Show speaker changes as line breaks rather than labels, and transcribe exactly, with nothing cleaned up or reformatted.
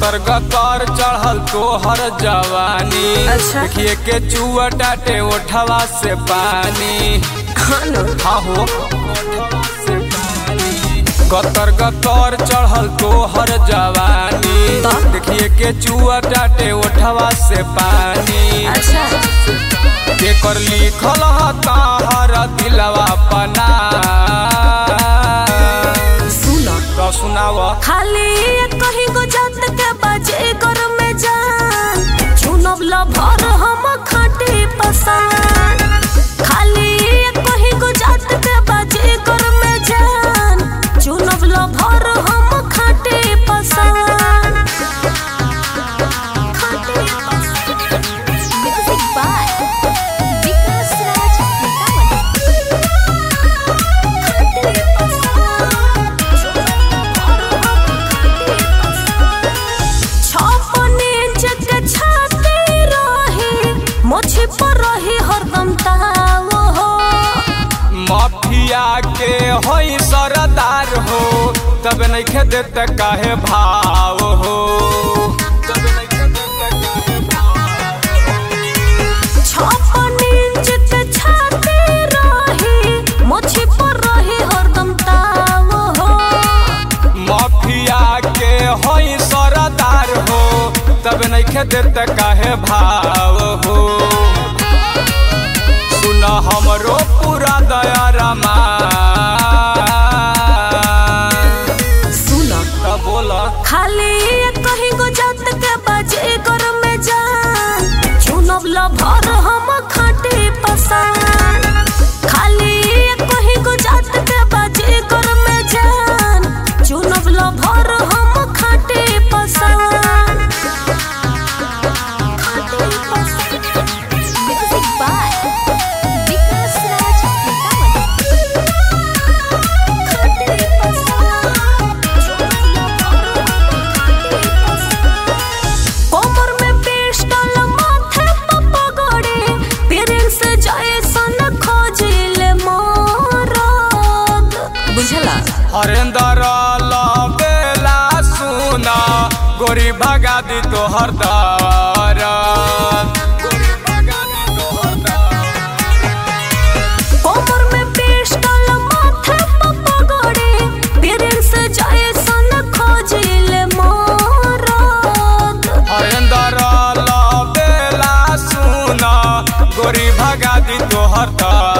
गतर गतर चढ़ल तोहर जवानी।
अच्छा।
देखिए के चुआ टाटे ओठवा से पानी। हाँ हो गतर गतर चढ़ल तोहर जवानी। देखिए के चुआ टाटे ओठवा से पानी।
अच्छा।
के कर लिखल ताहर दिलवा पना।
सुना
तो सुनावा
खाली कहीं गो जात के बाजे कर में जान चुनब ला भर हम खाटी पसंद। खाली कहीं गो जात के बाजे कर में जान चुनब ला भर हम खाटी पसंद। खाटी पसंद। Music by Vikas Raj Sitamarhi. खाटी पसंद मोछी पर रही हरदम ताव हो।
माफिया के होई सरदार हो तब नहीं देते काहे भाव हो। तब नहीं देते काहे भाव।
छप्पन इंच के छाती रही मोछी पर रही हरदम ताव हो।
माफिया के होई सरदार हो तब नहीं देते काहे भाव हो। सुना हमरो पूरा दया रमा।
सुना
का बोला
खाली कहीं गो जात के बाजे कर में जान चुनब ला भर हम खाटी पसंद। खाली कहीं गो जात के बाजे कर में जान चुनब ला भर हम खाटी पसंद।
हरेंदर बेला सुना गोरी भगा दी तोहर दर।
कोमर में पिस्टल माथे पे पगड़ी पीरिन से जाए सन खोजिले मोरद।
हरेंदर बेला सुना गोरी भगा दी तोहर दर।